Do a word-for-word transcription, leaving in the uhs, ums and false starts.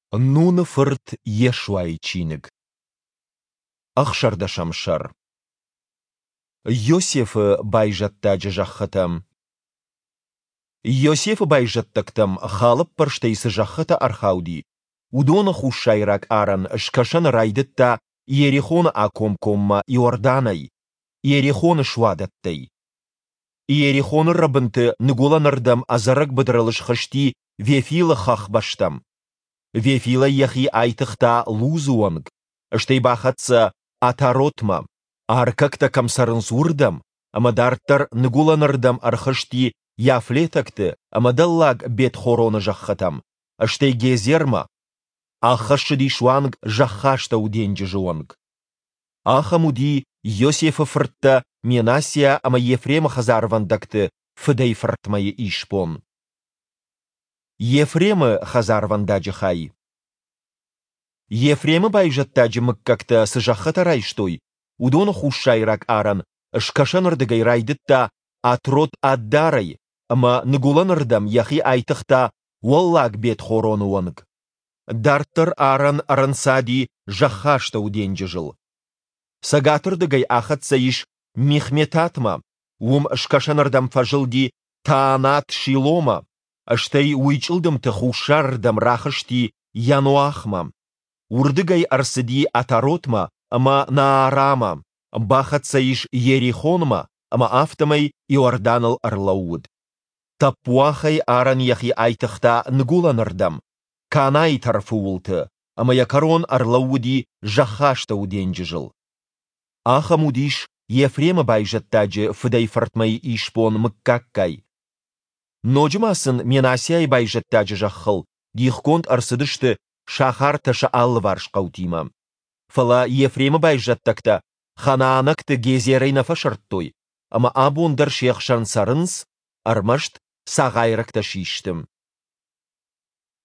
Нуны фырт ешуай чинig. Ахшарда шамшар. Йосефы байжатта жаххатам. Йосефы байжаттактам халып парштайсы жаххата архауди. Удона хушайрак аран шкашан райдытта Иерихон акомкомма Иорданай. Иерихон швадаттай. Иерихон рабынты ныгуланардам азарак быдралыш хашти вефила хахбаштам. Вефила яхи айтыхта лузуанг. Штейбахатса атаротма. Аркакта камсарынсурдам. Амадарттар ныгуланардам архашти яфлетакты. Амадаллаг бет хорона жаххатам. Штейгезерма. Ахашди шванг жахашта уденджи жуанг. Ахамуди Йосефа фртта Менасия ама Ефрема хазарвандакты фыдай фртмае ишпон. Ефремы хазарвандаджи хай. Ефремы байжаттаджи мыккакта сыжаххата райштой. Удона хушайрак аран шкашанырдыгай райдытта атрот аддарай. Ама ныгуланырдам яхи айтыхта уаллаг бет хоронуанг. Дарттар аран арансади жахашта уденджи жыл. Сагатырдыгай ахатса иш михметатма, ум шкашанардам фажылди таанат шилома, аштей уйчылдым тахушардам рахашти януахма. Урдыгай арсыди атаротма, ама наарама, бахатса иш ерихонма, ама автомай Иорданал арлауд. Тапуахай аран яхи айтыхта нгуланардам, канай тарфуулты, ама якарон арлауди жахашта уденджи жыл. Ахамудиш Ефрема байжаттаджи фыдай фартмай ишпон мыккаккай. Ножмасын Менасяй байжаттаджи жаххыл, дихконт арсыдышты шахар таша алварш қаутима. Фала Ефрема байжаттакта ханаанакты гезерайна фашарттой, ама абондар шехшан сарынс, армашт сағайракта шиштім.